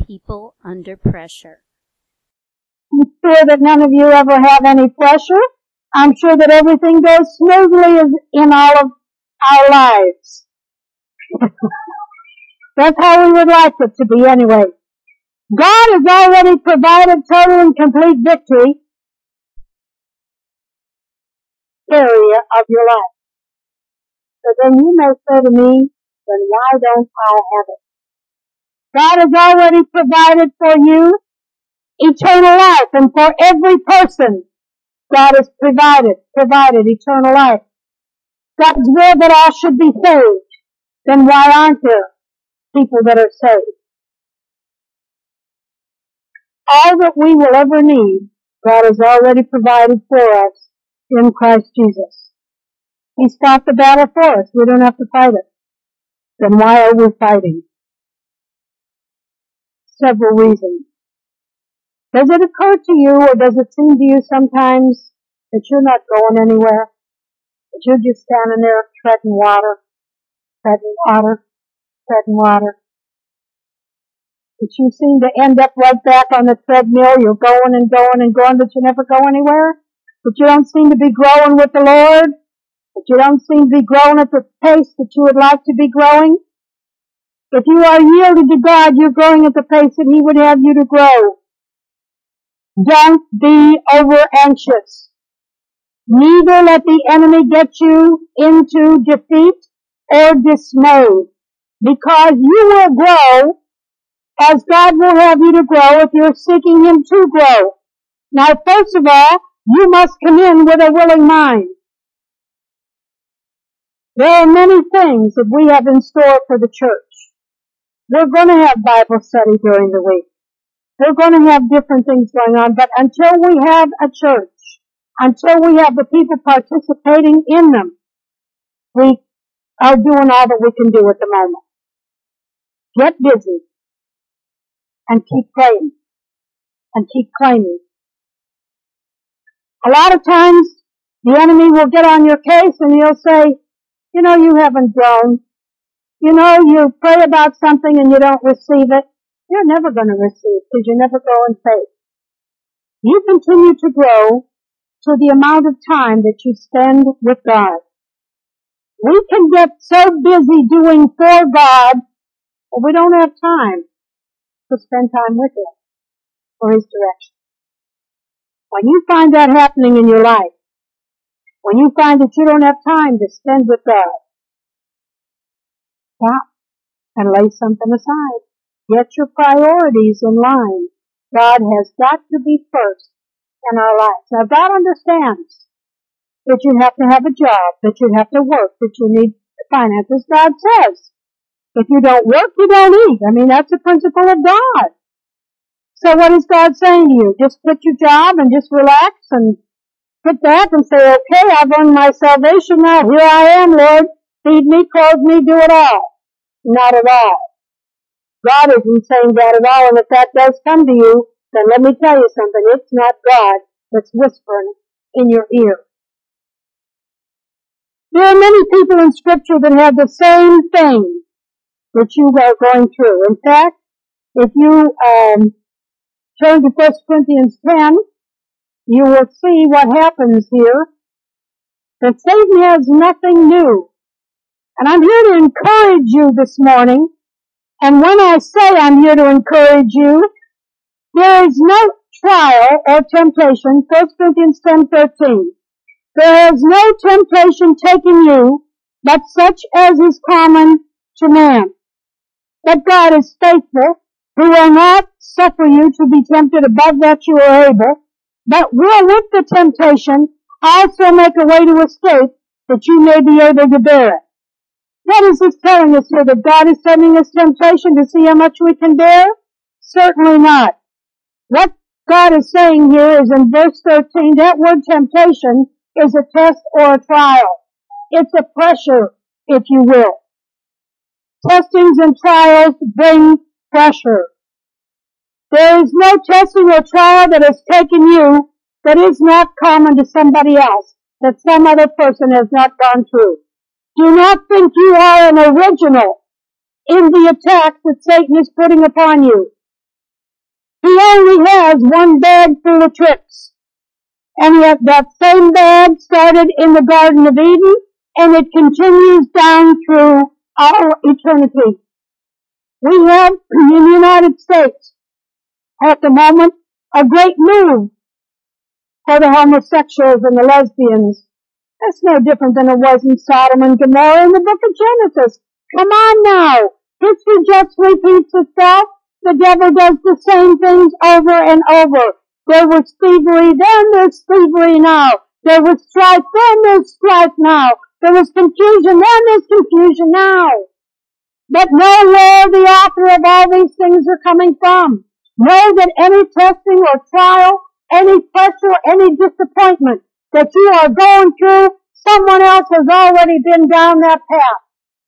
people under pressure. I'm sure that none of you ever have any pressure. I'm sure that everything goes smoothly in all of our lives. That's how we would like it to be anyway. God has already provided total and complete victory area of your life. So then you may say to me, then why don't I have it? God has already provided for you eternal life, and for every person, God has provided eternal life. God's will that all should be saved. Then why aren't there people that are saved? All that we will ever need, God has already provided for us in Christ Jesus. He's fought the battle for us. We don't have to fight it. Then why are we fighting? Several reasons. Does it occur to you, or does it seem to you sometimes that you're not going anywhere? That you're just standing there treading water? That you seem to end up right back on the treadmill. You're going and going and going, but you never go anywhere. That you don't seem to be growing with the Lord. That you don't seem to be growing at the pace that you would like to be growing. If you are yielded to God, you're growing at the pace that He would have you to grow. Don't be over anxious. Neither let the enemy get you into defeat or dismay, because you will grow as God will have you to grow if you're seeking Him to grow. Now, first of all, you must come in with a willing mind. There are many things that we have in store for the church. We're going to have Bible study during the week. We're going to have different things going on, but until we have a church, until we have the people participating in them, we are doing all that we can do at the moment. Get busy and keep praying and keep claiming. A lot of times the enemy will get on your case and he'll say, you know, you haven't grown. You know, you pray about something and you don't receive it. You're never going to receive because you never grow in faith. You continue to grow to the amount of time that you spend with God. We can get so busy doing for God, but we don't have time to spend time with Him for His direction. When you find that happening in your life, when you find that you don't have time to spend with God, stop and lay something aside. Get your priorities in line. God has got to be first in our lives. Now, God understands that you have to have a job, that you have to work, that you need finances. God says, if you don't work, you don't eat. I mean, that's a principle of God. So what is God saying to you? Just quit your job and just relax and sit back and say, okay, I've earned my salvation now. Here I am, Lord. Feed me, clothe me, do it all. Not at all. God isn't saying that at all, and if that does come to you, then let me tell you something. It's not God that's whispering in your ear. There are many people in Scripture that have the same thing that you are going through. In fact, if you turn to 1 Corinthians 10, you will see what happens here. That Satan has nothing new. And I'm here to encourage you this morning. And when I say I'm here to encourage you, there is no trial or temptation, 1 Corinthians 10:13. There is no temptation taken you, but such as is common to man. But God is faithful, who will not suffer you to be tempted above that you are able, but will with the temptation also make a way to escape, that you may be able to bear it. What is this telling us here? That God is sending us temptation to see how much we can bear? Certainly not. What God is saying here is in verse 13, that word temptation is a test or a trial. It's a pressure, if you will. Testings and trials bring pressure. There is no testing or trial that has taken you that is not common to somebody else, that some other person has not gone through. Do not think you are an original in the attack that Satan is putting upon you. He only has one bag full of tricks. And yet that same bag started in the Garden of Eden, and it continues down through all eternity. We have in the United States at the moment a great move for the homosexuals and the lesbians. That's no different than it was in Sodom and Gomorrah in the book of Genesis. Come on now. History just repeats itself. The devil does the same things over and over. There was thievery then, there's thievery now. There was strife then, there's strife now. There was confusion then, there's confusion now. But know where the author of all these things are coming from. Know that any testing or trial, any pressure, any disappointment that you are going through, someone else has already been down that path.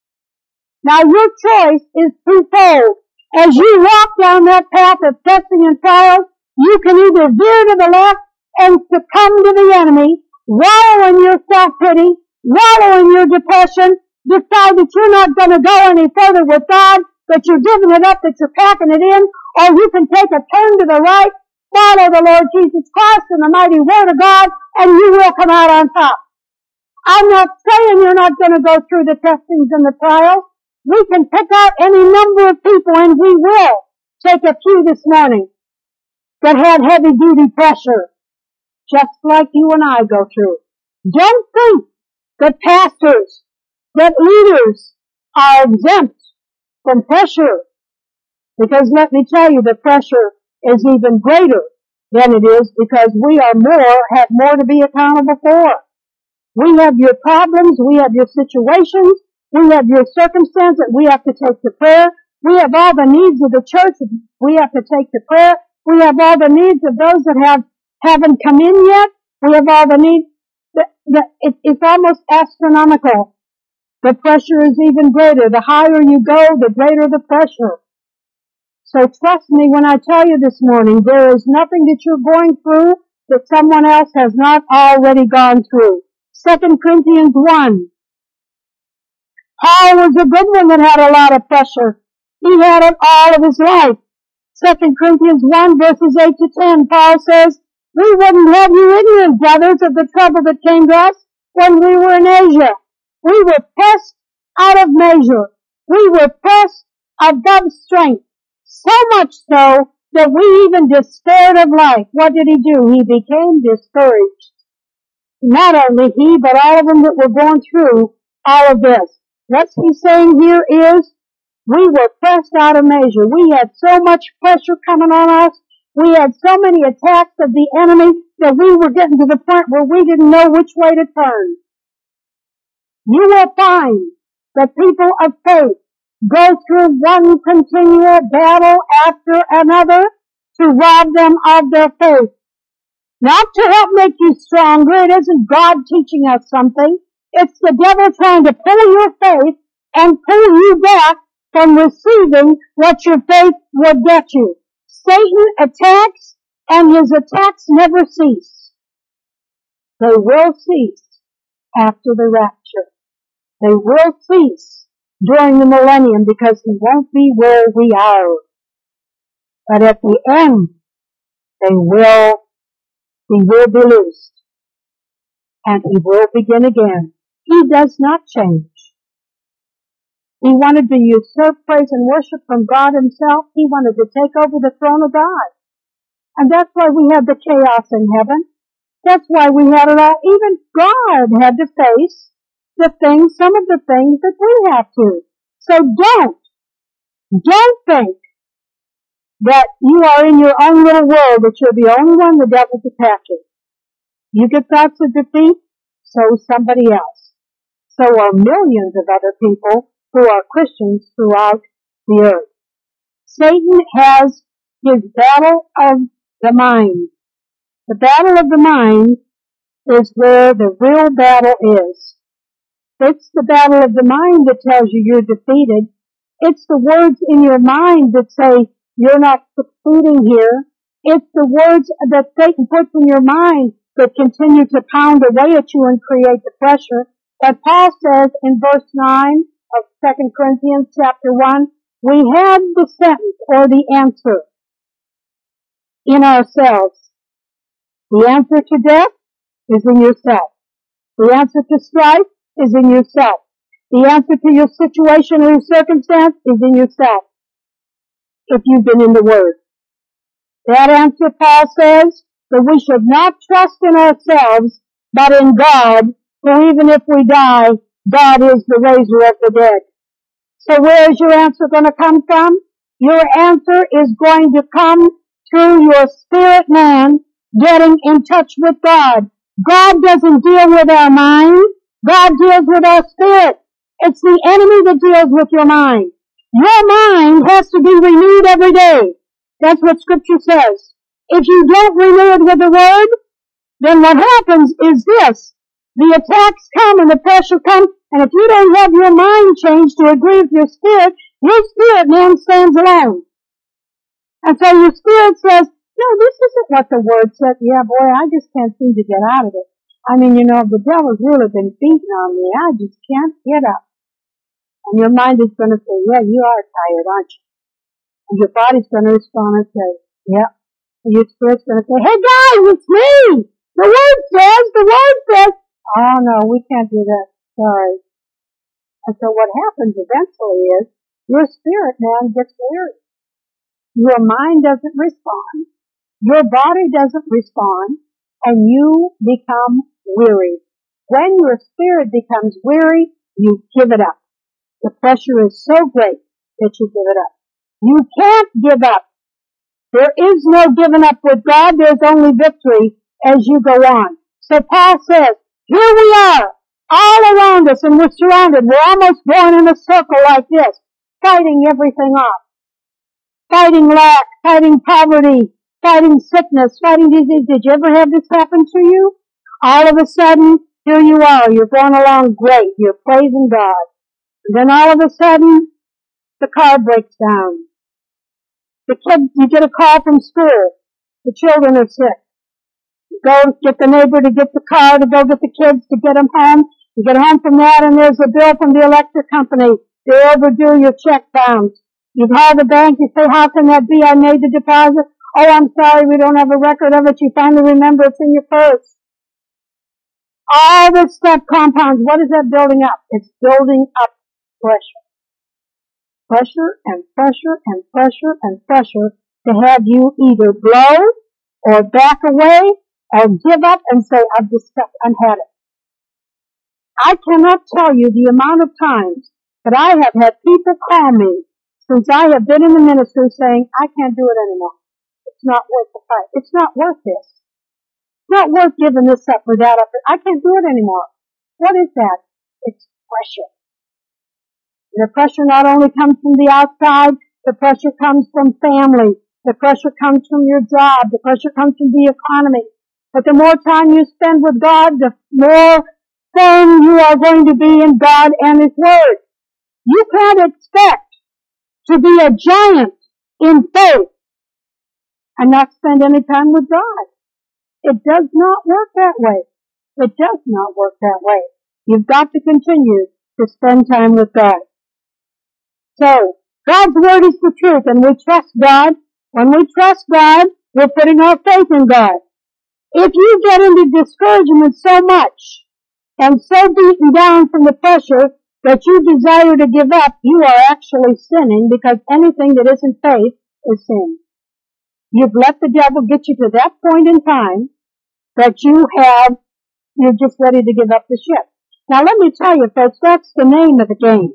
Now your choice is twofold. As you walk down that path of testing and trials, you can either veer to the left and succumb to the enemy, wallow in your self-pity, wallow in your depression, decide that you're not going to go any further with God, that you're giving it up, that you're packing it in, or you can take a turn to the right, follow the Lord Jesus Christ and the mighty Word of God, and you will come out on top. I'm not saying you're not going to go through the testings and the trials. We can pick out any number of people, and we will take a few this morning that had heavy-duty pressure, just like you and I go through. Don't think that pastors, that leaders are exempt from pressure, because let me tell you, the pressure is even greater than it is because we have more to be accountable for. We have your problems, we have your situations, we have your circumstance that we have to take to prayer. We have all the needs of the church that we have to take to prayer. We have all the needs of those that haven't come in yet. We have all the needs. It's almost astronomical. The pressure is even greater. The higher you go, the greater the pressure. So trust me when I tell you this morning, there is nothing that you're going through that someone else has not already gone through. 2 Corinthians 1. Paul was a good one that had a lot of pressure. He had it all of his life. 2 Corinthians 1 verses 8 to 10, Paul says, we wouldn't have you ignorant, brothers, of the trouble that came to us when we were in Asia. We were pressed out of measure. We were pressed above strength. So much so that we even despaired of life. What did he do? He became discouraged. Not only he, but all of them that were going through all of this. What he's saying here is, we were pressed out of measure. We had so much pressure coming on us. We had so many attacks of the enemy that we were getting to the point where we didn't know which way to turn. You will find that people of faith go through one continual battle after another to rob them of their faith. Not to help make you stronger. It isn't God teaching us something. It's the devil trying to pull your faith and pull you back from receiving what your faith would get you. Satan attacks, and his attacks never cease. They will cease after the rapture. They will cease during the millennium because he won't be where we are. But at the end, he will be loosed. And he will begin again. He does not change. He wanted to usurp praise and worship from God himself. He wanted to take over the throne of God. And that's why we had the chaos in heaven. That's why we had it all. Even God had to face some of the things that we have to. So don't think that you are in your own little world, that you're the only one the devil's attacking. You get thoughts of defeat, so is somebody else. So are millions of other people who are Christians throughout the earth. Satan has his battle of the mind. The battle of the mind is where the real battle is. It's the battle of the mind that tells you you're defeated. It's the words in your mind that say you're not succeeding here. It's the words that Satan puts in your mind that continue to pound away at you and create the pressure. But Paul says in verse 9 of 2 Corinthians chapter 1, we have the sentence or the answer. in ourselves. The answer to death is in yourself. The answer to strife is in yourself. The answer to your situation or your circumstance is in yourself, if you've been in the Word. That answer, Paul says, that we should not trust in ourselves, but in God, for even if we die, God is the raiser of the dead. So where is your answer going to come from? Your answer is going to come through your spirit man getting in touch with God. God doesn't deal with our mind. God deals with our spirit. It's the enemy that deals with your mind. Your mind has to be renewed every day. That's what Scripture says. If you don't renew it with the Word, then what happens is this. The attacks come and the pressure comes, and if you don't have your mind changed to agree with your spirit man stands alone. And so your spirit says, no, this isn't what the Word said. Yeah, boy, I just can't seem to get out of it. I mean, the devil's really been beating on me. I just can't get up. And your mind is going to say, yeah, you are tired, aren't you? And your body's going to respond and say, yeah. And your spirit's going to say, hey guys, it's me! The Word says, oh no, we can't do that. Sorry. And so what happens eventually is, your spirit man gets weary. Your mind doesn't respond. Your body doesn't respond. And you become weary. When your spirit becomes weary, you give it up. The pressure is so great that you give it up. You can't give up. There is no giving up with God. There's only victory as you go on. So Paul says, here we are, all around us, and we're surrounded. We're almost going in a circle like this, fighting everything off. Fighting lack, fighting poverty, fighting sickness, fighting disease. Did you ever have this happen to you? All of a sudden, here you are. You're going along great. You're praising God. And then all of a sudden, the car breaks down. The kids, you get a call from school. The children are sick. You go get the neighbor to get the car to go get the kids to get them home. You get home from that and there's a bill from the electric company. They overdue, your check bounced. You call the bank, you say, how can that be? I made the deposit. Oh, I'm sorry, we don't have a record of it. You finally remember it's in your purse. All this stuff compounds. What is that building up? It's building up pressure. Pressure and pressure and pressure and pressure to have you either blow or back away or give up and say, I've had it. I cannot tell you the amount of times that I have had people call me since I have been in the ministry saying, I can't do it anymore. It's not worth the fight. It's not worth this. It's not worth giving this up or that up. I can't do it anymore. What is that? It's pressure. The pressure not only comes from the outside, the pressure comes from family. The pressure comes from your job. The pressure comes from the economy. But the more time you spend with God, the more firm you are going to be in God and His Word. You can't expect to be a giant in faith and not spend any time with God. It does not work that way. It does not work that way. You've got to continue to spend time with God. So, God's Word is the truth, and we trust God. When we trust God, we're putting our faith in God. If you get into discouragement so much, and so beaten down from the pressure that you desire to give up, you are actually sinning, because anything that isn't faith is sin. You've let the devil get you to that point in time that you're just ready to give up the ship. Now let me tell you folks, that's the name of the game.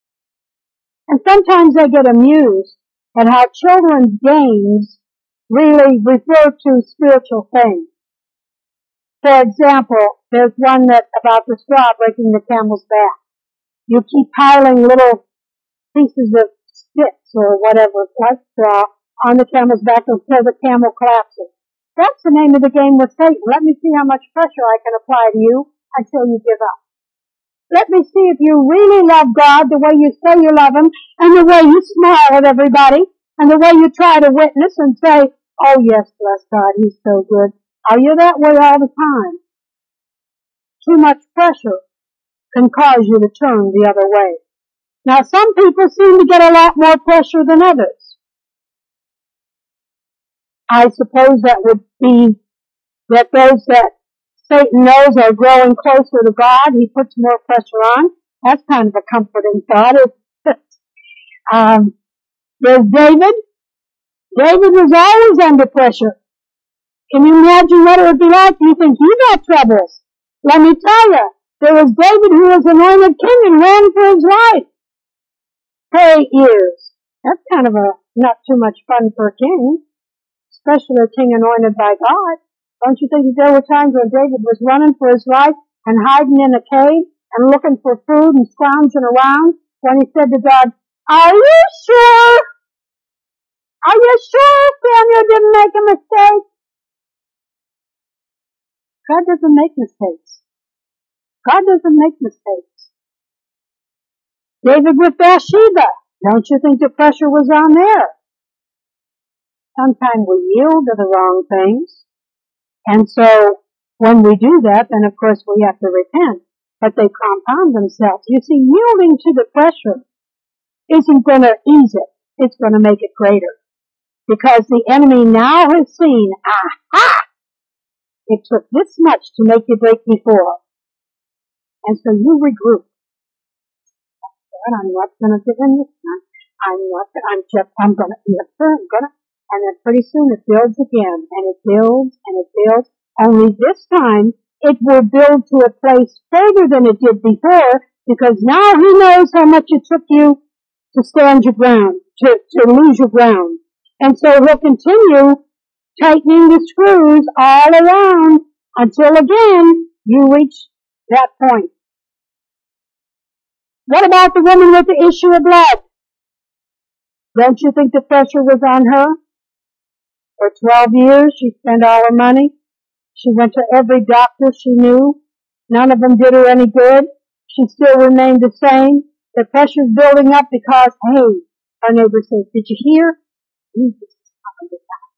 And sometimes I get amused at how children's games really refer to spiritual things. For example, there's one that about the straw breaking the camel's back. You keep piling little pieces of sticks or whatever, like straw, on the camel's back until the camel collapses. That's the name of the game with Satan. Let me see how much pressure I can apply to you until you give up. Let me see if you really love God the way you say you love Him, and the way you smile at everybody, and the way you try to witness and say, oh yes, bless God, He's so good. Are you that way all the time? Too much pressure can cause you to turn the other way. Now some people seem to get a lot more pressure than others. I suppose that would be that those that Satan knows are growing closer to God, he puts more pressure on. That's kind of a comforting thought. There's David. David was always under pressure. Can you imagine what it would be like? You think you got troubles. Let me tell you, there was David who was anointed king and ran for his life for 8 years. That's kind of not too much fun for a king, especially a king anointed by God. Don't you think that there were times when David was running for his life and hiding in a cave and looking for food and scrounging around when he said to God, "Are you sure? Are you sure Samuel didn't make a mistake?" God doesn't make mistakes. God doesn't make mistakes. David with Bathsheba. Don't you think the pressure was on there? Sometimes we yield to the wrong things. And so when we do that, then of course we have to repent. But they compound themselves. You see, yielding to the pressure isn't going to ease it. It's going to make it greater. Because the enemy now has seen, aha! It took this much to make you break before. And so you regroup. I'm not going to give in this time. I'm going to, and then pretty soon it builds again, and it builds, and it builds. Only this time, it will build to a place further than it did before, because now he knows how much it took you to stand your ground, to lose your ground. And so he'll continue tightening the screws all around until again you reach that point. What about the woman with the issue of blood? Don't you think the pressure was on her? For 12 years, she spent all her money. She went to every doctor she knew. None of them did her any good. She still remained the same. The pressure's building up because, hey, our neighbor says, "Did you hear? Jesus is coming to town."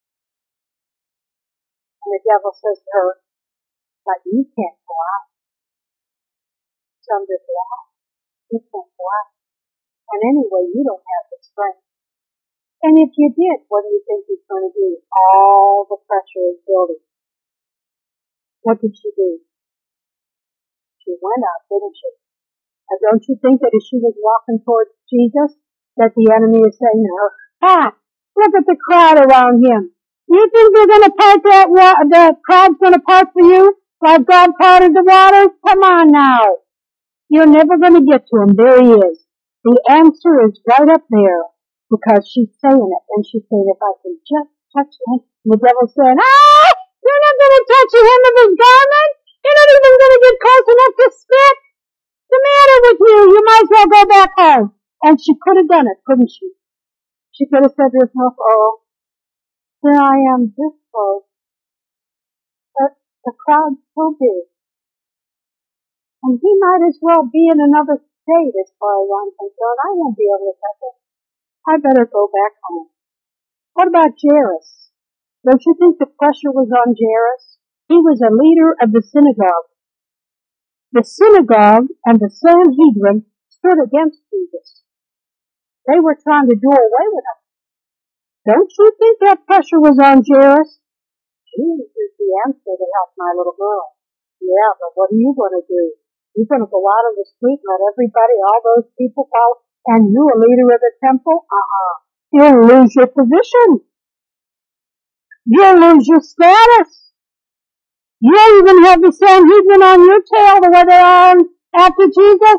And the devil says to her, "But you can't go out. It's under the law. You can't go out. And anyway, you don't have the strength." And if you did, what do you think he's going to do? All the pressure is building. What did she do? She went out, didn't she? And don't you think that as she was walking towards Jesus, that the enemy is saying to her, look at the crowd around him. You think they're going to part the crowd's going to part for you like God parted the waters? Come on now. You're never going to get to him. There he is. The answer is right up there because she's saying it. And she's saying, if I can just touch him. And the devil's saying, you're not going to touch the hem of his garment. You're not even going to get close enough to spit. What's the matter with you? You might as well go back home. And she could have done it, couldn't she? She could have said to herself, oh, here I am this close. But the crowd's so big. And he might as well be in another state as far as I'm concerned. I won't be able to touch it. I better go back home. What about Jairus? Don't you think the pressure was on Jairus? He was a leader of the synagogue. The synagogue and the Sanhedrin stood against Jesus. They were trying to do away with him. Don't you think that pressure was on Jairus? Jesus is the answer to help my little girl. Yeah, but what are you going to do? You're going to go out on the street and let everybody, all those people follow, and you a leader of the temple? You'll lose your position. You'll lose your status. You don't even have the Sanhedrin on your tail the way they are after Jesus.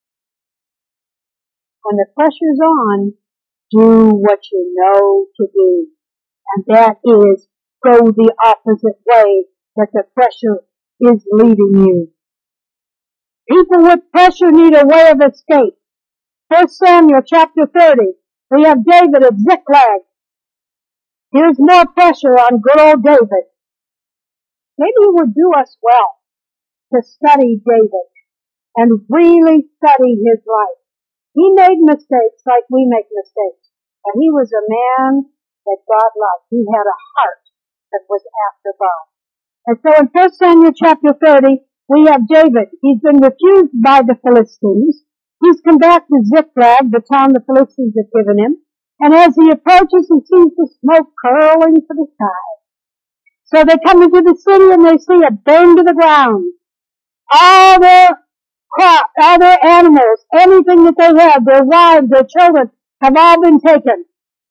When the pressure's on, do what you know to do. And that is go the opposite way that the pressure is leading you. People with pressure need a way of escape. 1 Samuel chapter 30, we have David at Ziklag. Here's more pressure on good old David. Maybe it would do us well to study David and really study his life. He made mistakes like we make mistakes, but he was a man that God loved. He had a heart that was after God. And so in 1 Samuel chapter 30, we have David. He's been refused by the Philistines. He's come back to Ziklag, the town the Philistines have given him. And as he approaches, he sees the smoke curling to the sky. So they come into the city and they see it burned to the ground. All their crops, all their animals, anything that they had, their wives, their children, have all been taken.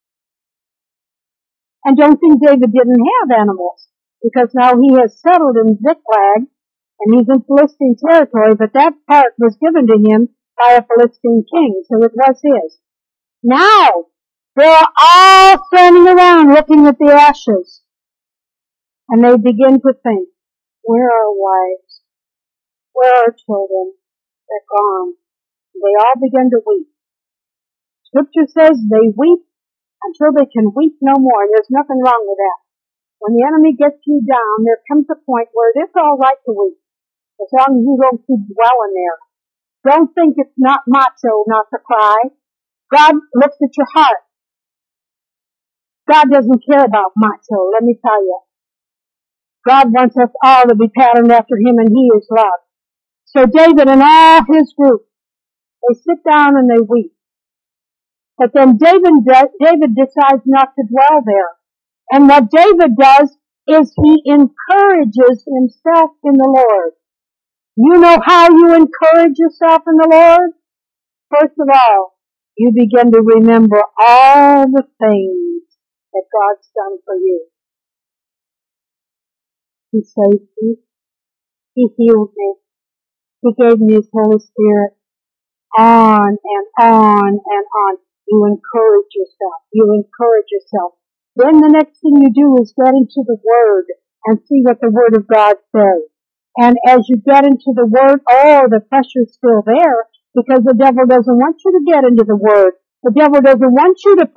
And don't think David didn't have animals, because now he has settled in Ziklag, and he's in Philistine territory, but that part was given to him by a Philistine king, so it was his. Now, they're all standing around looking at the ashes, and they begin to think, where are our wives? Where are our children? They're gone. They all begin to weep. Scripture says they weep until they can weep no more, and there's nothing wrong with that. When the enemy gets you down, there comes a point where it is all right to weep, as long as you don't keep dwelling there. Don't think it's not macho not to cry. God looks at your heart. God doesn't care about macho, let me tell you. God wants us all to be patterned after Him, and He is love. So David and all his group, they sit down and they weep. But then David decides not to dwell there. And what David does is he encourages himself in the Lord. You know how you encourage yourself in the Lord? First of all, you begin to remember all the things that God's done for you. He saved me. He healed me. He gave me His Holy Spirit. On and on and on. You encourage yourself. You encourage yourself. Then the next thing you do is get into the Word and see what the Word of God says. And as you get into the Word, the pressure's still there, because the devil doesn't want you to get into the Word. The devil doesn't want you to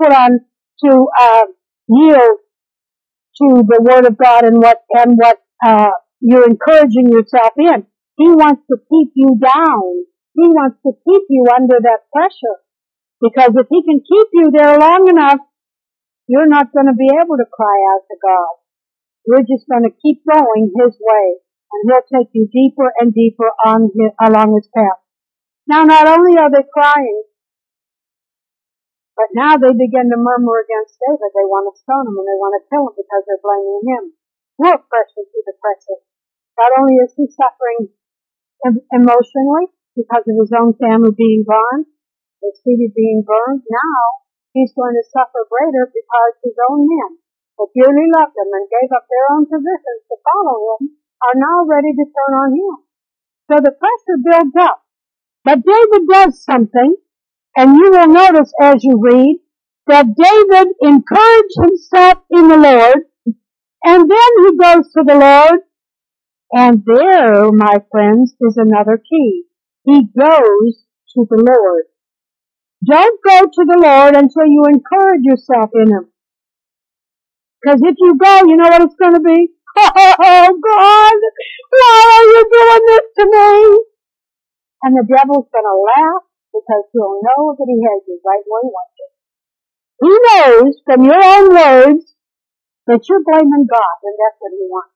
yield to the Word of God and what you're encouraging yourself in. He wants to keep you down. He wants to keep you under that pressure. Because if he can keep you there long enough, you're not going to be able to cry out to God. You're just going to keep going His way, and He'll take you deeper and deeper along His path. Now, not only are they crying, but now they begin to murmur against David. They want to stone him and they want to kill him because they're blaming him. More pressure to the pressure. Not only is he suffering emotionally because of his own family being gone, his city being burned, now he's going to suffer greater because his own men, that dearly loved him and gave up their own positions to follow him, are now ready to turn on him. So the pressure builds up. But David does something, and you will notice as you read that David encouraged himself in the Lord, and then he goes to the Lord, and there, my friends, is another key. He goes to the Lord. Don't go to the Lord until you encourage yourself in Him. Because if you go, you know what it's going to be? Oh, God, why are you doing this to me? And the devil's going to laugh because he'll know that he has you right where he wants you. He knows from your own words that you're blaming God, and that's what he wants.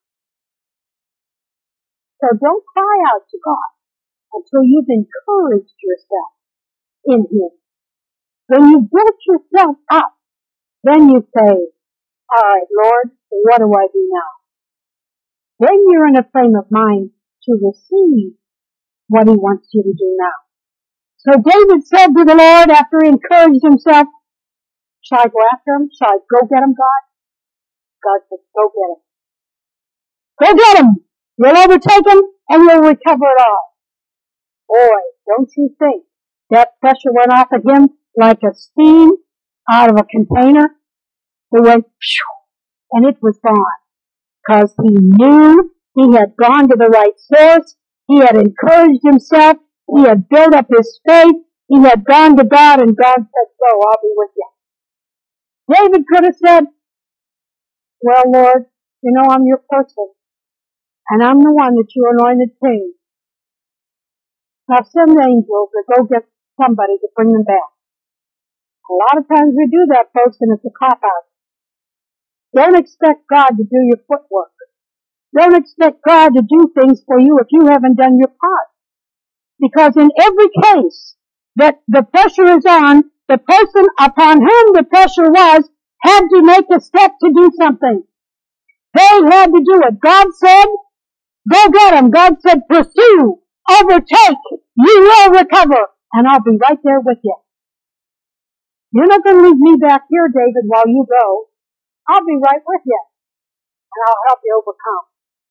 So don't cry out to God until you've encouraged yourself in Him. When you build yourself up, then you say, all right, Lord, what do I do now? Then you're in a frame of mind to receive what He wants you to do now. So David said to the Lord after he encouraged himself, shall I go after him? Shall I go get him, God? God said, go get him. Go get him! You'll overtake him and you'll recover it all. Boy, don't you think that pressure went off of him like a steam out of a container? It went, and it was gone. Because he knew he had gone to the right source. He had encouraged himself. He had built up his faith. He had gone to God, and God said, go, I'll be with you. David could have said, well, Lord, you know I'm your person, and I'm the one that you anointed king. Now send angels to go get somebody to bring them back. A lot of times we do that, folks, and it's a cop-out. Don't expect God to do your footwork. Don't expect God to do things for you if you haven't done your part. Because in every case that the pressure is on, The person upon whom the pressure was had to make a step to do something. They had to do it. God said, go get them. God said, pursue, overtake, you will recover, and I'll be right there with you. You're not going to leave me back here, David, while you go. I'll be right with you, and I'll help you overcome.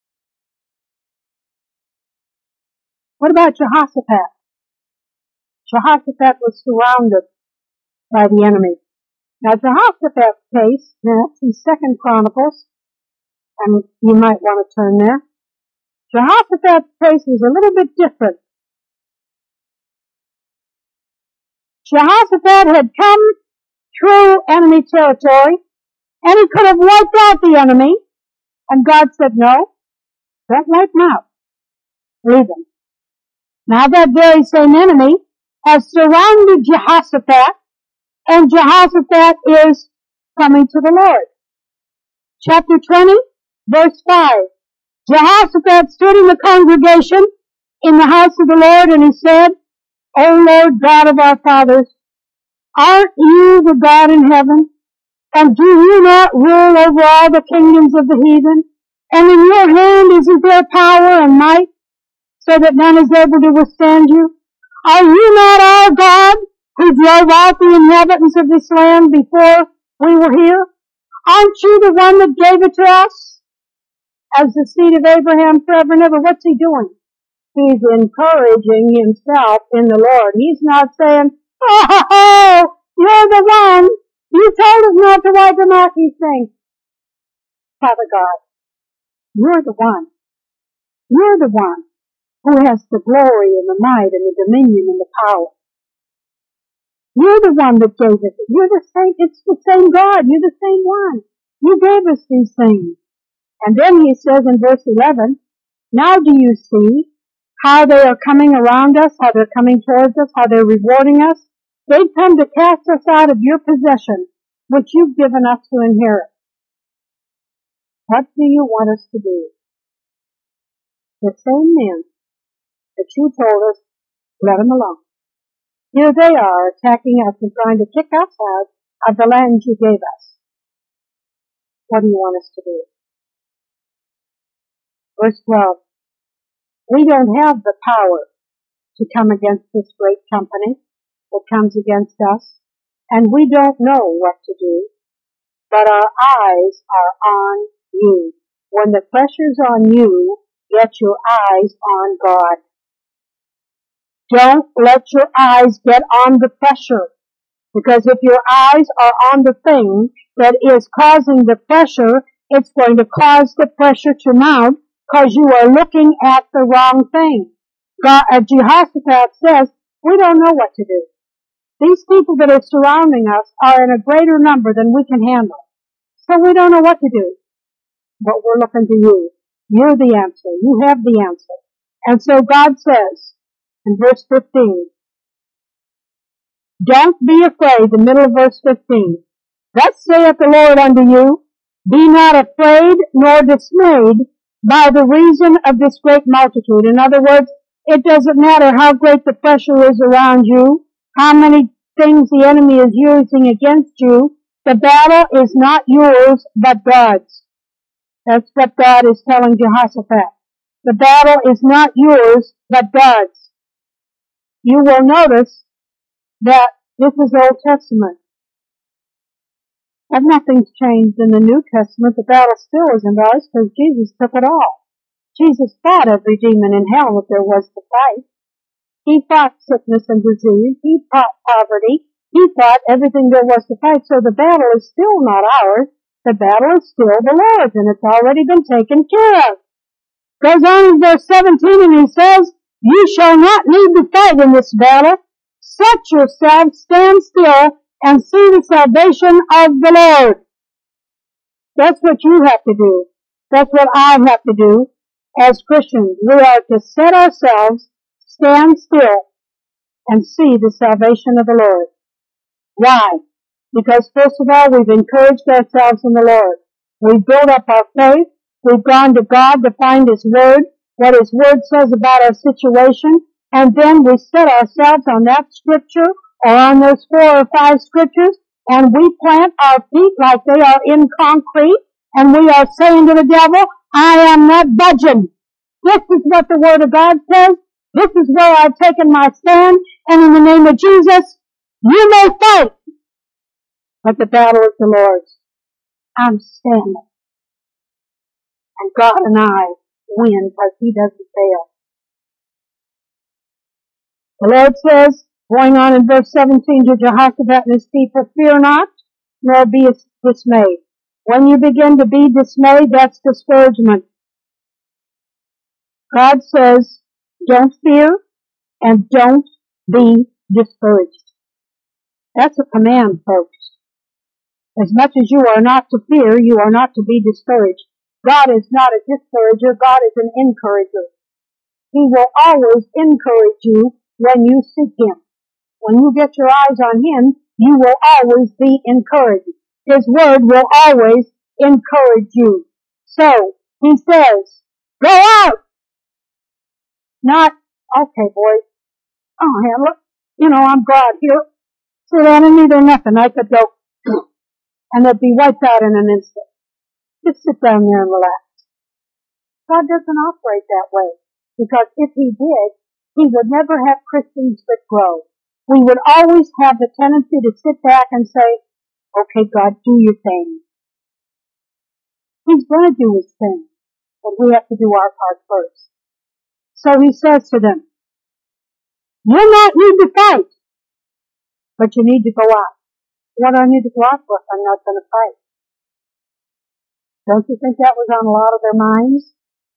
What about Jehoshaphat? Jehoshaphat was surrounded by the enemy. Now, Jehoshaphat's case, that's in 2 Chronicles, and you might want to turn there. Jehoshaphat's case is a little bit different. Jehoshaphat had come through enemy territory, and he could have wiped out the enemy, and God said, no, don't wipe him out. Leave him. Now that very same enemy has surrounded Jehoshaphat, and Jehoshaphat is coming to the Lord. Chapter 20, verse 5. Jehoshaphat stood in the congregation in the house of the Lord, and he said, O Lord God of our fathers, aren't you the God in heaven? And do you not rule over all the kingdoms of the heathen? And in your hand isn't there power and might, so that none is able to withstand you? Are you not our God, who drove out the inhabitants of this land before we were here? Aren't you the one that gave it to us as the seed of Abraham forever and ever? What's he doing? He's encouraging himself in the Lord. He's not saying, oh, you're the one. You told us not to wipe them out. He's saying, Father God, you're the one. You're the one who has the glory and the might and the dominion and the power. You're the one that gave us it. You're the same. It's the same God. You're the same one. You gave us these things. And then he says in verse 11, now do you see how they are coming around us, how they're coming towards us, how they're rewarding us? They've come to cast us out of your possession, which you've given us to inherit. What do you want us to do? The same men that you told us, let them alone. Here they are attacking us and trying to kick us out of the land you gave us. What do you want us to do? Verse 12. We don't have the power to come against this great company that comes against us, and we don't know what to do, but our eyes are on you. When the pressure's on you, get your eyes on God. Don't let your eyes get on the pressure, because if your eyes are on the thing that is causing the pressure, it's going to cause the pressure to mount, because you are looking at the wrong thing. Jehoshaphat says, we don't know what to do. These people that are surrounding us are in a greater number than we can handle. So we don't know what to do. But we're looking to you. You're the answer. You have the answer. And so God says in verse 15, don't be afraid, the middle of verse 15. Thus saith the Lord unto you, be not afraid nor dismayed by the reason of this great multitude. In other words, it doesn't matter how great the pressure is around you, how many things the enemy is using against you. The battle is not yours, but God's. That's what God is telling Jehoshaphat. The battle is not yours, but God's. You will notice that this is Old Testament. And nothing's changed in the New Testament. The battle still isn't ours because Jesus took it all. Jesus fought every demon in hell that there was to fight. He fought sickness and disease. He fought poverty. He fought everything there was to fight. So the battle is still not ours. The battle is still the Lord's, and it's already been taken care of. Goes on in verse 17, and he says, you shall not need to fight in this battle. Set yourselves, stand still, and see the salvation of the Lord. That's what you have to do. That's what I have to do as Christians. We are to set ourselves, stand still, and see the salvation of the Lord. Why? Because first of all, we've encouraged ourselves in the Lord. We've built up our faith. We've gone to God to find His Word, what His Word says about our situation, and then we set ourselves on that Scripture or on those 4 or 5 scriptures, and we plant our feet like they are in concrete, and we are saying to the devil, I am not budging. This is what the Word of God says. This is where I've taken my stand, and in the name of Jesus, you may fight, but the battle is the Lord's. I'm standing. And God and I win because He doesn't fail. The Lord says, going on in verse 17 to Jehoshaphat and his people, fear not, nor be dismayed. When you begin to be dismayed, that's discouragement. God says, don't fear and don't be discouraged. That's a command, folks. As much as you are not to fear, you are not to be discouraged. God is not a discourager. God is an encourager. He will always encourage you when you seek Him. When you get your eyes on Him, you will always be encouraged. His Word will always encourage you. So, He says, go out! Not, okay, boys, I'll handle it. I'm God here. So the enemy, they're nothing. I could go, and they'd be wiped out in an instant. Just sit down there and relax. God doesn't operate that way. Because if He did, He would never have Christians that grow. We would always have the tendency to sit back and say, okay, God, do your thing. He's going to do His thing. But we have to do our part first. So He says to them, you not need to fight, but you need to go out. What do I need to go out for if I'm not going to fight? Don't you think that was on a lot of their minds?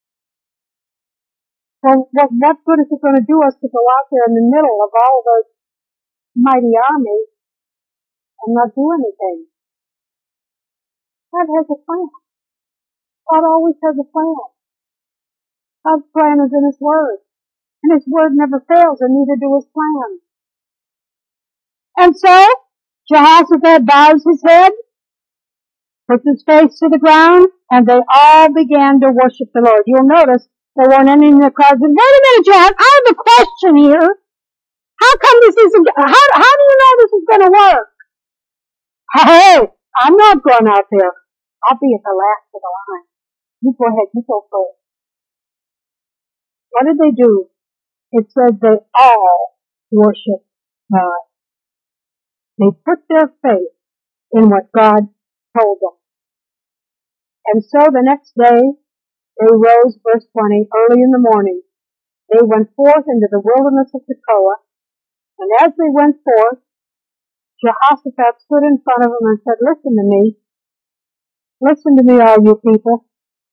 Well, what good is it going to do us to go out there in the middle of all of those mighty armies and not do anything? God has a plan. God always has a plan. God's plan is in His Word. And His Word never fails, and neither do His plans. And so, Jehoshaphat bows his head, puts his face to the ground, and they all began to worship the Lord. You'll notice there weren't any in the crowd. Wait a minute, John, I have a question here. How come this isn't, how do you know this is going to work? Hey, I'm not going out there. I'll be at the last of the line. You go ahead, you go first. What did they do? It said they all worshiped God. They put their faith in what God told them. And so the next day, they rose, verse 20, early in the morning. They went forth into the wilderness of Tekoa, and as they went forth, Jehoshaphat stood in front of them and said, listen to me, all you people.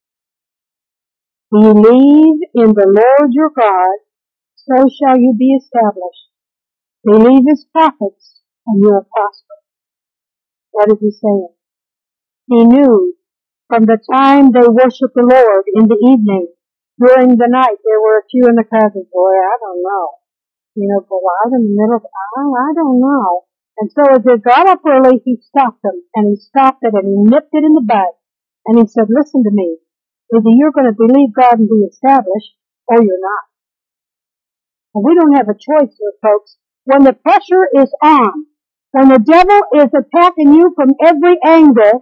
Believe in the Lord your God, so shall you be established. Believe His prophets, and you will prosper. What is He saying? He knew from the time they worshiped the Lord in the evening, during the night, there were a few in the crowd that, boy, I don't know. Go out in the middle of, I don't know. And so as they got up early, He stopped them, and He stopped it, and He nipped it in the bud. And He said, listen to me. Either you're going to believe God and be established, or you're not. And we don't have a choice here, folks. When the pressure is on, when the devil is attacking you from every angle,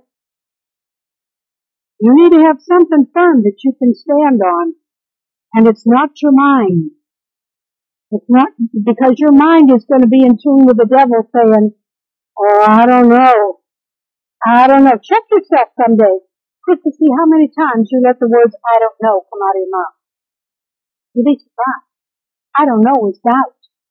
you need to have something firm that you can stand on. And it's not your mind. It's not, because your mind is going to be in tune with the devil saying, oh, I don't know. Check yourself someday just to see how many times you let the words, I don't know, come out of your mouth. You'll be surprised. I don't know is doubt.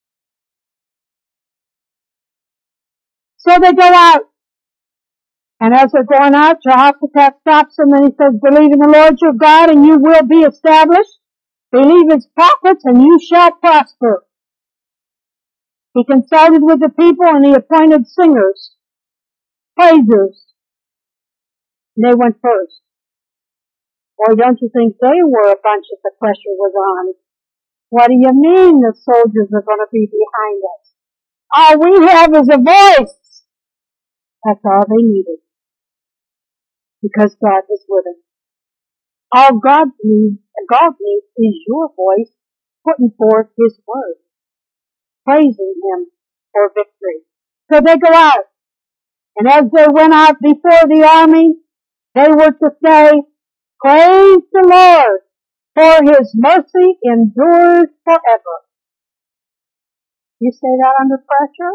So they go out. And as they're going out, Jehoshaphat stops them and he says, believe in the Lord your God and you will be established. Believe His prophets and you shall prosper. He consulted with the people and He appointed singers, praisers. They went first. Or don't you think they were a bunch that the pressure was on? What do you mean the soldiers are going to be behind us? All we have is a voice. That's all they needed. Because God was with them. All God needs is your voice putting forth His word. Praising Him or victory. So they go out. And as they went out before the army, they were to say, praise the Lord, for his mercy endures forever. You say that under pressure?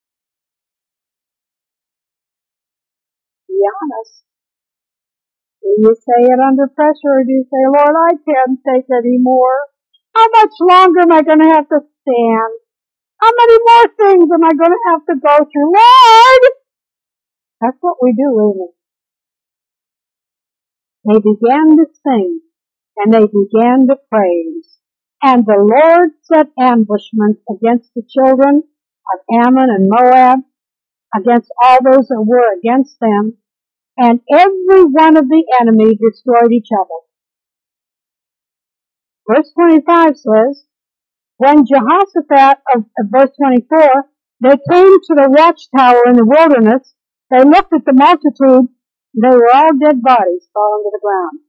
Be honest. Do you say it under pressure, or do you say, Lord, I can't take any more? How much longer am I going to have to stand? How many more things am I going to have to go through? Lord! That's what we do, isn't it? They began to sing, and they began to praise. And the Lord set ambushments against the children of Ammon and Moab, against all those that were against them, and every one of the enemy destroyed each other. Verse 25 says, when Jehoshaphat, verse 24, they came to the watchtower in the wilderness, they looked at the multitude, they were all dead bodies falling to the ground.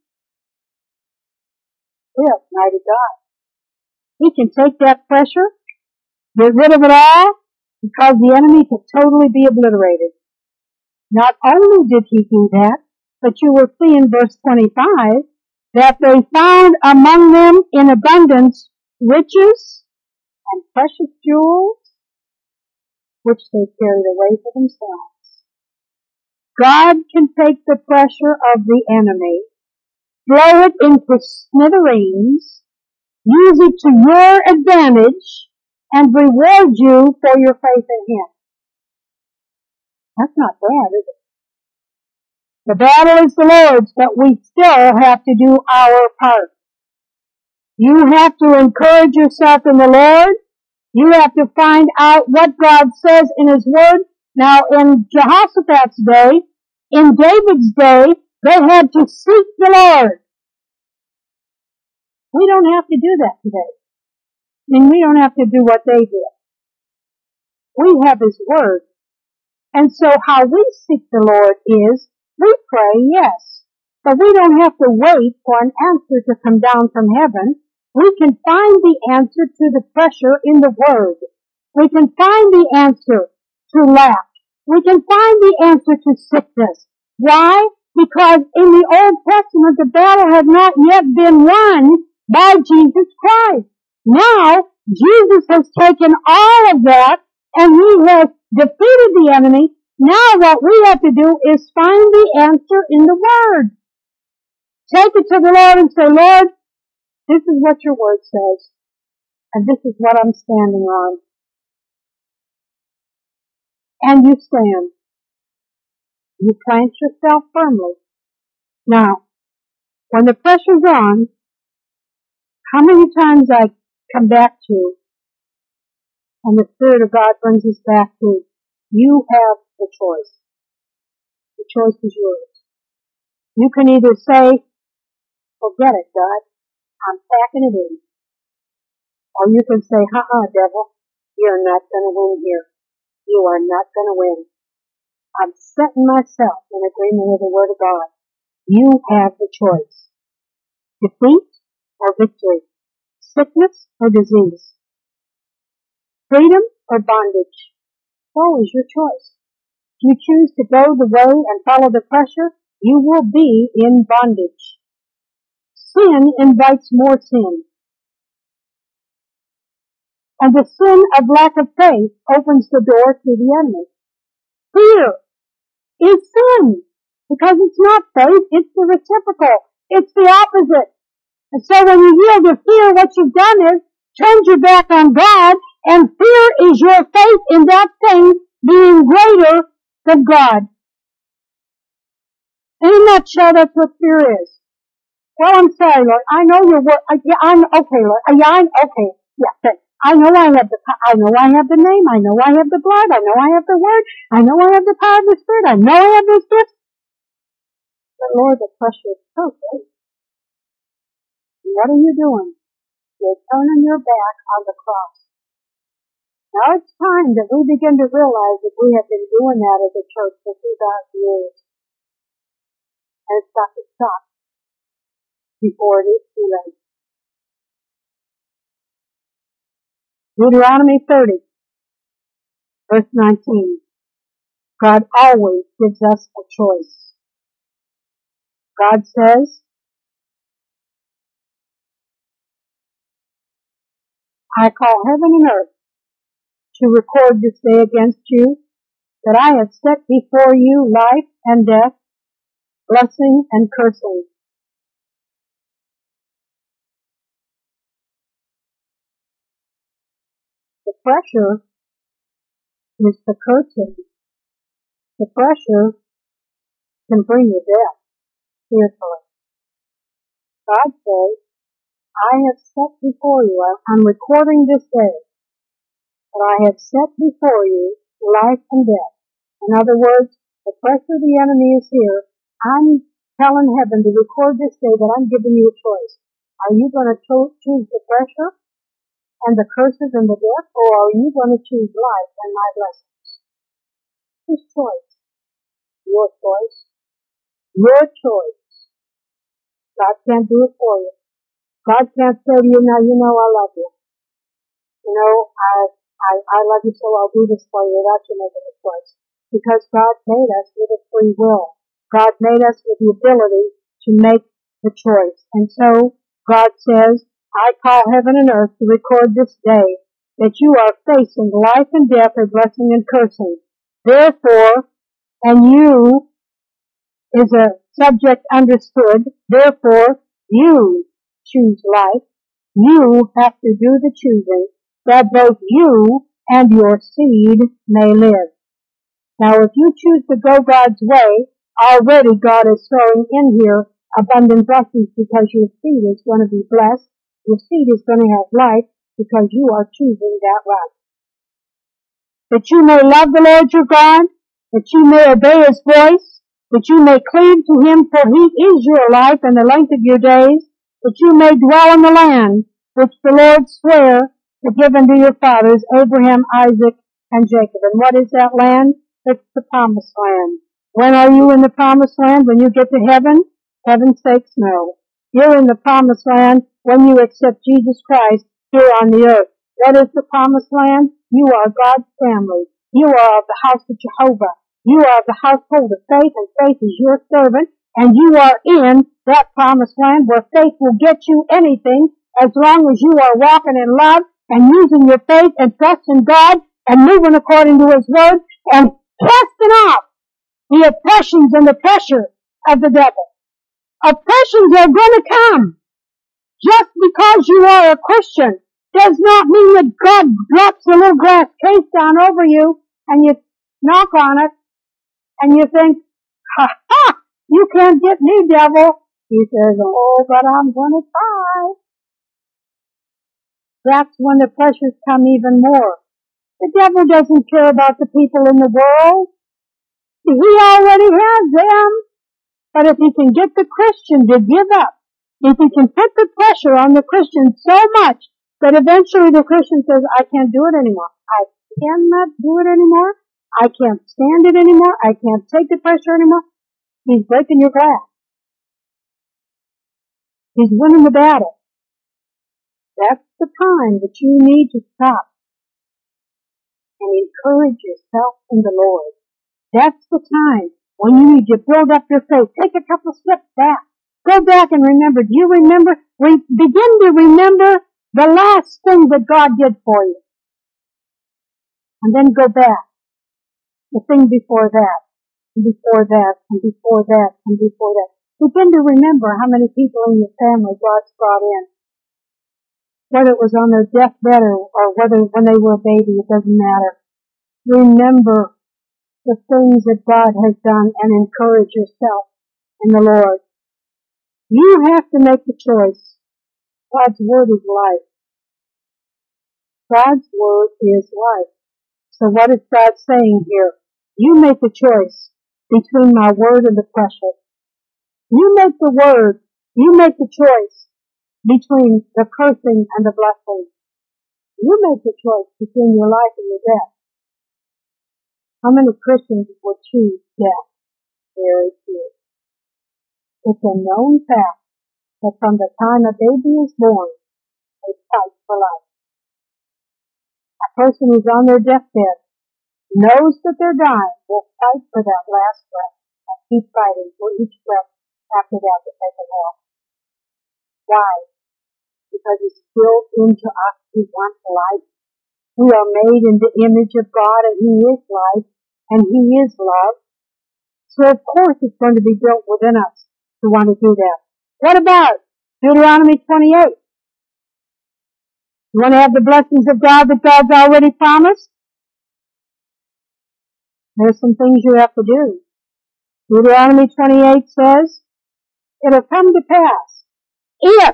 Yes, mighty God. He can take that pressure, get rid of it all, because the enemy could totally be obliterated. Not only did he do that, but you will see in verse 25 that they found among them in abundance riches and precious jewels, which they carried away for themselves. God can take the pressure of the enemy, blow it into smithereens, use it to your advantage, and reward you for your faith in him. That's not bad, is it? The battle is the Lord's, but we still have to do our part. You have to encourage yourself in the Lord. You have to find out what God says in his word. Now, in Jehoshaphat's day, in David's day, they had to seek the Lord. We don't have to do that today. I mean, we don't have to do what they did. We have his word. And so how we seek the Lord is, we pray, yes, but we don't have to wait for an answer to come down from heaven. We can find the answer to the pressure in the Word. We can find the answer to lack. We can find the answer to sickness. Why? Because in the Old Testament, the battle had not yet been won by Jesus Christ. Now, Jesus has taken all of that, and he has defeated the enemy. Now what we have to do is find the answer in the Word. Take it to the Lord and say, Lord, this is what your Word says, and this is what I'm standing on. And you stand. You plant yourself firmly. Now, when the pressure's on, how many times I come back to, and the Spirit of God brings us back to, you have the choice. The choice is yours. You can either say, forget it, God, I'm packing it in. Or you can say, devil, you're not going to win here. You are not going to win. I'm setting myself in agreement with the Word of God. You have the choice. Defeat or victory. Sickness or disease. Freedom or bondage. It's always your choice. If you choose to go the way and follow the pressure, you will be in bondage. Sin invites more sin. And the sin of lack of faith opens the door to the enemy. Fear is sin. Because it's not faith, it's the reciprocal. It's the opposite. And so when you yield to fear, what you've done is turned your back on God, and fear is your faith in that thing being greater than God. In a nutshell, that's what fear is. Well, I'm sorry, Lord. I know your word. I'm okay, Lord. Okay. Yeah, thanks. I know I have the name. I know I have the blood. I know I have the word. I know I have the power of the Spirit. I know I have this gift. But Lord, the pressure is so great. What are you doing? You're turning your back on the cross. Now it's time that we begin to realize that we have been doing that as a church for 2,000 years. And it's got to stop before it is too late. Deuteronomy 30. Verse 19. God always gives us a choice. God says, I call heaven and earth to record this day against you, that I have set before you life and death, blessing and cursing. The pressure is the cursing. The pressure can bring you death, spiritually. God says, I have set before you, I'm recording this day, that I have set before you life and death. In other words, the pressure of the enemy is here. I'm telling heaven to record this day that I'm giving you a choice. Are you going to choose the pressure and the curses and the death, or are you going to choose life and my blessings? Whose choice? Your choice. Your choice. God can't do it for you. God can't say to you, now you know I love you. You know, I love you, so I'll do this for you. That's your making a choice. Because God made us with a free will. God made us with the ability to make the choice. And so, God says, I call heaven and earth to record this day that you are facing life and death or blessing and cursing. Therefore, and you is a subject understood, therefore, you choose life. You have to do the choosing that both you and your seed may live. Now, if you choose to go God's way, already God is throwing in here abundant blessings because your seed is going to be blessed. Your seed is going to have life because you are choosing that life. That you may love the Lord your God, that you may obey His voice, that you may cleave to Him, for He is your life and the length of your days, that you may dwell in the land which the Lord sware to give unto your fathers, Abraham, Isaac, and Jacob. And what is that land? It's the promised land. When are you in the promised land? When you get to heaven? Heaven's sakes, no. You're in the promised land when you accept Jesus Christ here on the earth. What is the promised land? You are God's family. You are of the house of Jehovah. You are of the household of faith, and faith is your servant. And you are in that promised land where faith will get you anything as long as you are walking in love and using your faith and trust in God and moving according to His word and casting off the oppressions and the pressure of the devil. Oppressions are going to come. Just because you are a Christian does not mean that God drops a little glass case down over you and you knock on it and you think, ha ha, you can't get me, devil. He says, oh, but I'm going to try. That's when the pressures come even more. The devil doesn't care about the people in the world. He already has them. But if he can get the Christian to give up, if he can put the pressure on the Christian so much that eventually the Christian says, I can't do it anymore. I cannot do it anymore. I can't stand it anymore. I can't take the pressure anymore. He's breaking your glass. He's winning the battle. That's the time that you need to stop and encourage yourself in the Lord. That's the time when you need to build up your faith. Take a couple steps back. Go back and remember. Do you remember? Begin to remember the last thing that God did for you. And then go back. The thing before that, and before that, and before that, and before that. Begin to remember how many people in your family God's brought in. Whether it was on their deathbed or whether when they were a baby, it doesn't matter. Remember the things that God has done and encourage yourself in the Lord. You have to make the choice. God's Word is life. God's Word is life. So what is God saying here? You make the choice between my Word and the pressure. You make the Word. You make the choice between the cursing and the blessing. You make the choice between your life and your death. How many Christians would choose death? Very few. It's a known fact that from the time a baby is born, they fight for life. A person who's on their deathbed, knows that they're dying, will fight for that last breath and keep fighting for each breath after that they can have. Why? Because it's built into us. We want life. We are made in the image of God, and He is life, and He is love. So of course it's going to be built within us to want to do that. What about Deuteronomy 28? You want to have the blessings of God that God's already promised? There's some things you have to do. Deuteronomy 28 says, it'll come to pass if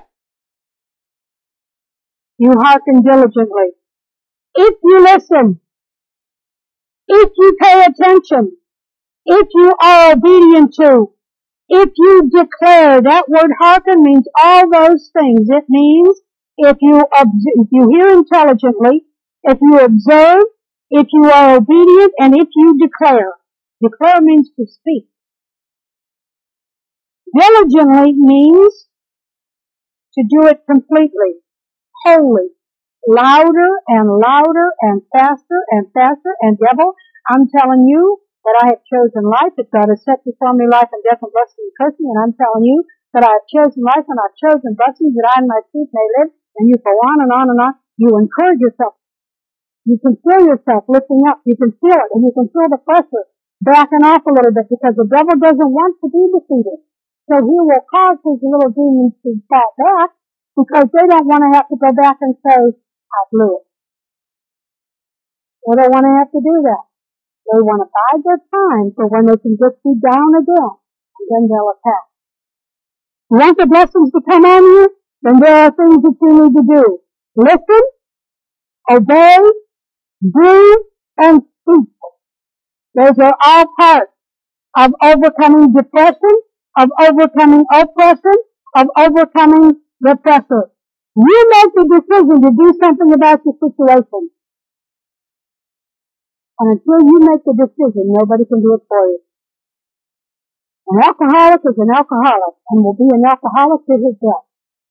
you hearken diligently, if you listen, if you pay attention, if you are obedient to, if you declare. That word hearken means all those things. It means if you hear intelligently, if you observe, if you are obedient, and if you declare. Declare means to speak. Diligently means to do it completely, wholly, louder and louder and faster and faster. And devil, I'm telling you that I have chosen life, that God has set before me life and death and blessing and cursing, and I'm telling you that I have chosen life and I've chosen blessings, that I and my seed may live, and you go on and on and on. You encourage yourself. You can feel yourself lifting up. You can feel it, and you can feel the pressure backing off a little bit, because the devil doesn't want to be defeated. So he will cause his little demons to fall back, because they don't want to have to go back and say, I blew it. They don't want to have to do that. They want to bide their time for when they can just be down again, and then they'll attack. You want the blessings to come on you? Then there are things that you need to do. Listen, obey, do, and speak. Those are all parts of overcoming depression, of overcoming oppression, of overcoming the pressure. You make the decision to do something about your situation. And until you make the decision, nobody can do it for you. An alcoholic is an alcoholic, and will be an alcoholic to his death.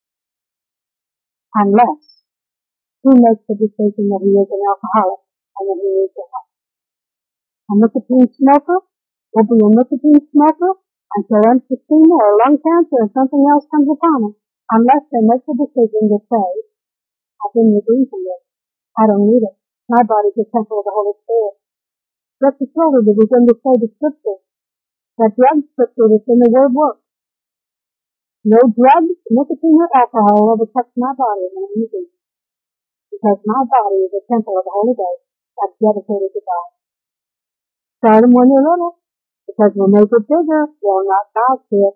Unless he makes the decision that he is an alcoholic and that he needs to help. A nicotine smoker will be a nicotine smoker until emphysema or lung cancer or something else comes upon him, unless they make the decision to say, I've been redeemed from this. I don't need it. My body's the temple of the Holy Spirit. Let the children to begin to say the scripture, that drug scripture that's in the word works. No drugs, nicotine, or alcohol will ever touch my body when I'm using it, because my body is a temple of the Holy Ghost that's dedicated to God. Start them when they're little, because when they get bigger, they'll not bow to it.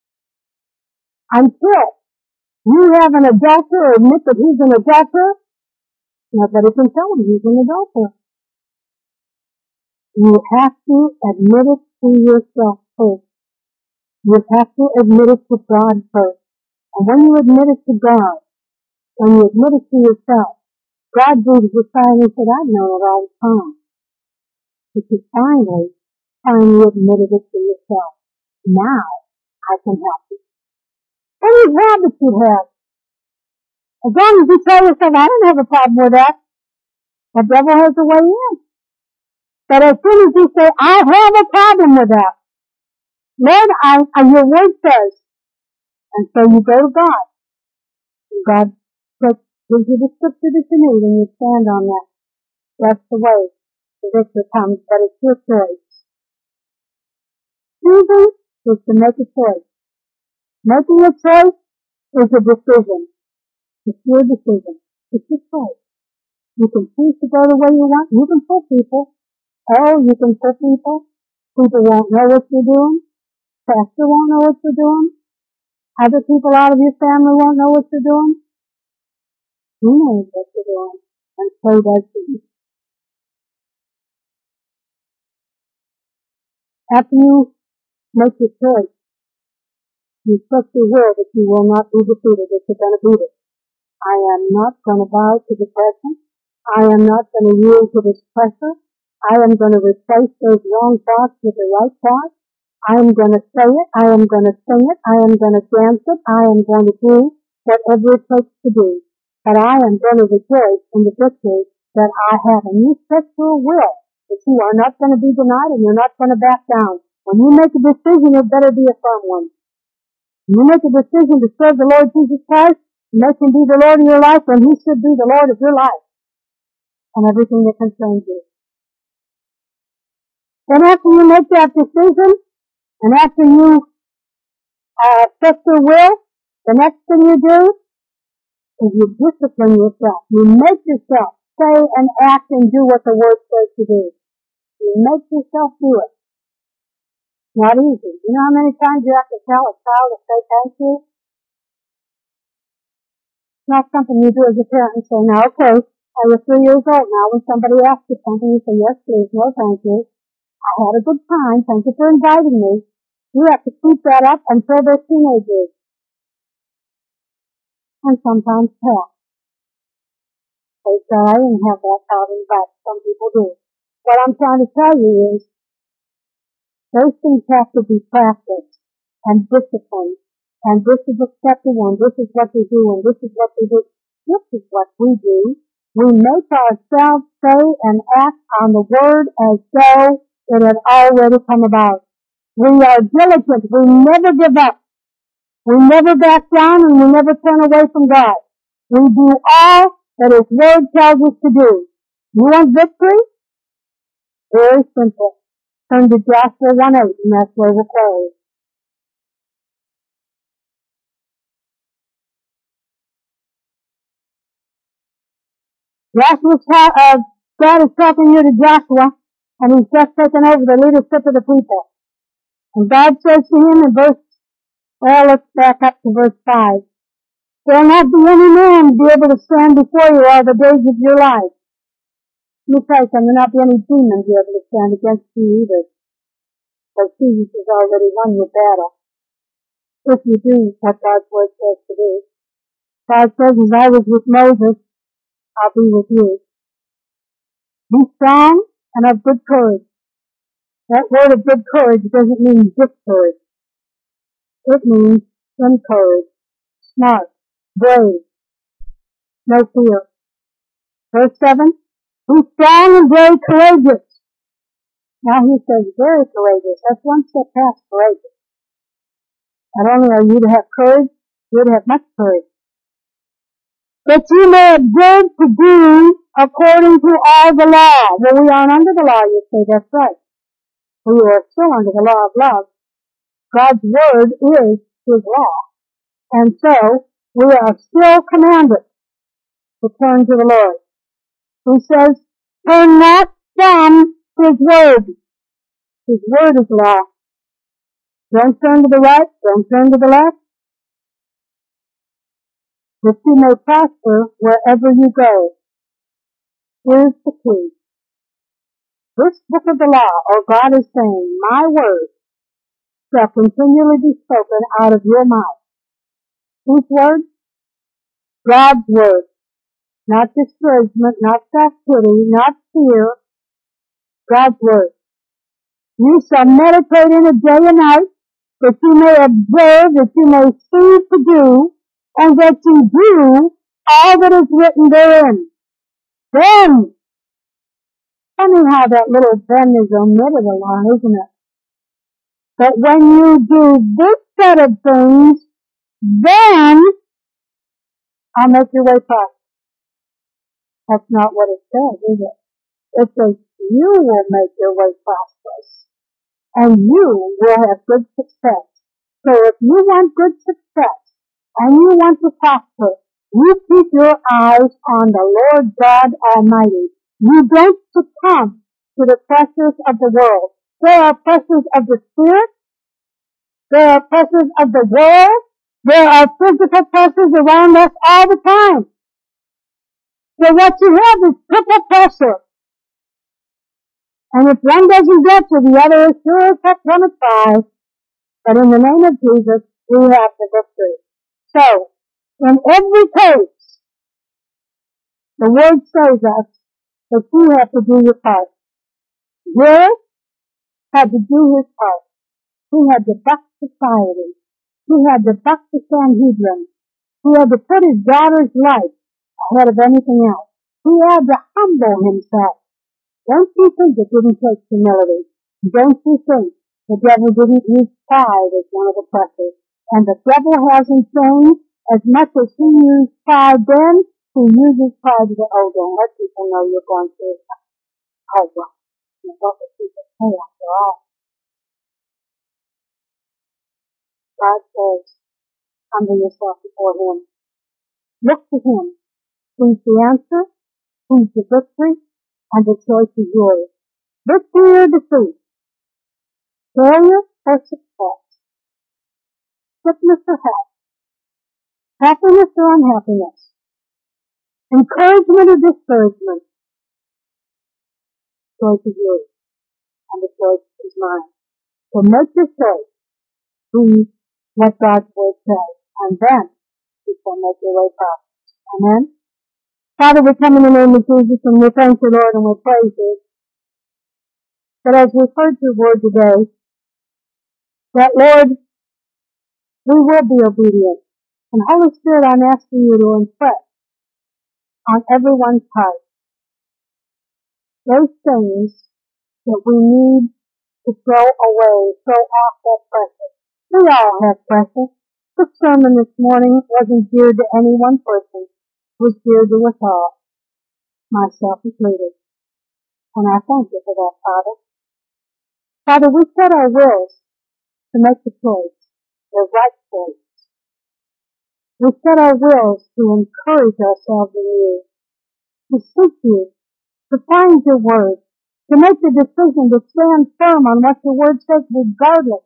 Until you have an adulterer or admit that he's an adulterer, nobody can tell him he's an adulterer. You have to admit it to yourself first. You have to admit it to God first. And when you admit it to God, when you admit it to yourself, God breathes a sigh and he said, I've known it all the time. But you finally admitted it to yourself. Now I can help you. Any habits you have, as long as you tell yourself, I don't have a problem with that, the devil has a way in. But as soon as you say, I have a problem with that, Lord, your word says, and so you go to God. And God gives you the scripture that you need, and you stand on that. That's the way the victory comes, but it's your choice. Choosing is to make a choice. Making a choice is a decision. It's your decision. It's your choice. You can choose to go the way you want. You can pull people. Oh, you can pull people. People won't know what you're doing. Pastor won't know what you're doing. Other people out of your family won't know what you're doing. You know what you're doing. And so does he. After you make your choice, you trust your will that you will not be defeated, that you're going to beat it. I am not going to bow to depression. I am not going to yield to this pressure. I am going to replace those wrong thoughts with the right thoughts. I am going to say it. I am going to sing it. I am going to dance it. I am going to do whatever it takes to do. But I am going to rejoice in the victory that I have. And you set your will But you are not going to be denied and you're not going to back down. When you make a decision, it better be a firm one. When you make a decision to serve the Lord Jesus Christ, and make Him be the Lord of your life, then He should be the Lord of your life and everything that concerns you. Then after you make that decision, and after you set your will, the next thing you do is you discipline yourself. You make yourself say and act and do what the Word says to do. You make yourself do it. Not easy. You know how many times you have to tell a child to say thank you? It's not something you do as a parent and say, now okay, you're 3 years old now. When somebody asks you something, you say, yes please, no thank you. I had a good time. Thank you for inviting me. You have to keep that up until they're teenagers. And sometimes tell. They say, I didn't have that problem, but some people do. What I'm trying to tell you is, those things have to be practiced and disciplined. And this is accepted, and this is what we do, and this is what we do. This is what we do. We make ourselves say and act on the Word as though it had already come about. We are diligent. We never give up. We never back down, and we never turn away from God. We do all that His Word tells us to do. You want victory? Very simple. Turn to Joshua 1:8, and that's where we'll close. God is talking here to Joshua, and he's just taken over the leadership of the people. And God says to him in let's back up to verse 5. There will not be any man be able to stand before you all the days of your life. Let me tell you something, there will not be any demon be able to stand against you either. Because Jesus has already won your battle. If you do what God's Word says to do. God says, as I was with Moses, I'll be with you. Be strong and of good courage. That word of good courage doesn't mean discourage. It means encourage, smart, brave, no fear. Verse 7, be strong and very courageous. Now he says very courageous. That's one step past courageous. Not only are you to have courage, you're to have much courage. That you may observe to do according to all the law. Well, we aren't under the law, you say, that's right. We are still under the law of love. God's Word is His law. And so, we are still commanded to turn to the Lord. He says, turn not from His Word. His Word is law. Don't turn to the right, don't turn to the left. That you may prosper wherever you go. Here's the key. This book of the law, or God is saying, my word shall continually be spoken out of your mouth. Whose word? God's word. Not discouragement, not self-pity, not fear. God's word. You shall meditate in it day and night, that you may observe, that you may see to do, and that you do all that is written therein. Then, funny how that little then is omitted a lot, isn't it? But when you do this set of things, then I'll make your way prosperous. That's not what it says, is it? It says you will make your way prosperous, and you will have good success. So if you want good success, and you want to prosper, you keep your eyes on the Lord God Almighty. You don't succumb to the pressures of the world. There are pressures of the spirit. There are pressures of the world. There are physical pressures around us all the time. So what you have is triple pressure. And if one doesn't get you, the other is sure as heck going to try. But in the name of Jesus, we have the victory. So, in every case, the Word shows us that you have to do your part. Jairus had to do his part. He had to buck society. He had to buck the Sanhedrin. He had to put his daughter's life ahead of anything else. He had to humble himself. Don't you think it didn't take humility? Don't you think the devil didn't use pride as one of the pressures? And the devil hasn't changed as much as he used pride then. He uses pride to go, oh, don't let people know you're going through it. Oh, well, what would people say after all? God says, humble yourself before him. Look to him. He's the answer. He's the victory. And the choice is yours. Victory or defeat. Failure or success. Sickness or health. Happiness or unhappiness. Encouragement or discouragement. Choice is yours. And the choice is mine. So make your choice. Be what God's word says. And then you shall make your way prosperous. Amen? Father, we come in the name of Jesus and we thank you, Lord, and we praise you. That as we've heard your word today, that, Lord, we will be obedient. And Holy Spirit, I'm asking you to impress on everyone's heart those things that we need to throw away, throw off that pressure. We all have pressure. The sermon this morning wasn't geared to any one person. It was geared to us all, myself included. And I thank you for that, Father. Father, we set our wills to make the choice, the right choice. We set our wills to encourage ourselves in you, to seek you, to find your word, to make the decision to stand firm on what your word says regardless.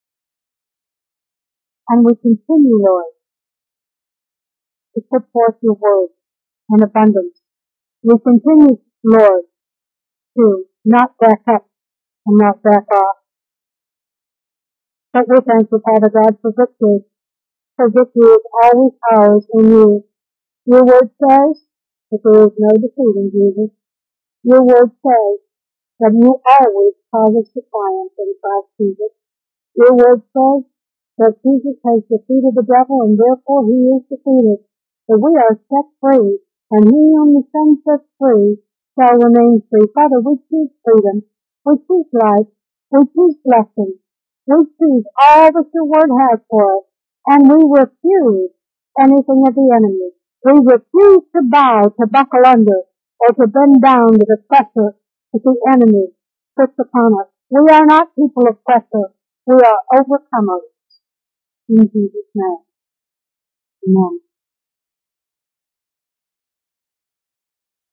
And we continue, Lord, to put forth your word in abundance. We continue, Lord, to not back up and not back off. But we thank you, Father God, for victory. For victory is always ours in you. Your word says that there is no defeat in Jesus. Your word says that you always cause us to triumph in Christ Jesus. Your word says that Jesus has defeated the devil and therefore he is defeated. That we are set free, and he whom the Son sets free shall remain free. Father, we choose freedom. We choose life. We choose blessing. We choose all that your word has for us. And we refuse anything of the enemy. We refuse to bow, to buckle under, or to bend down to the pressure that the enemy puts upon us. We are not people of pressure. We are overcomers. In Jesus' name. Amen.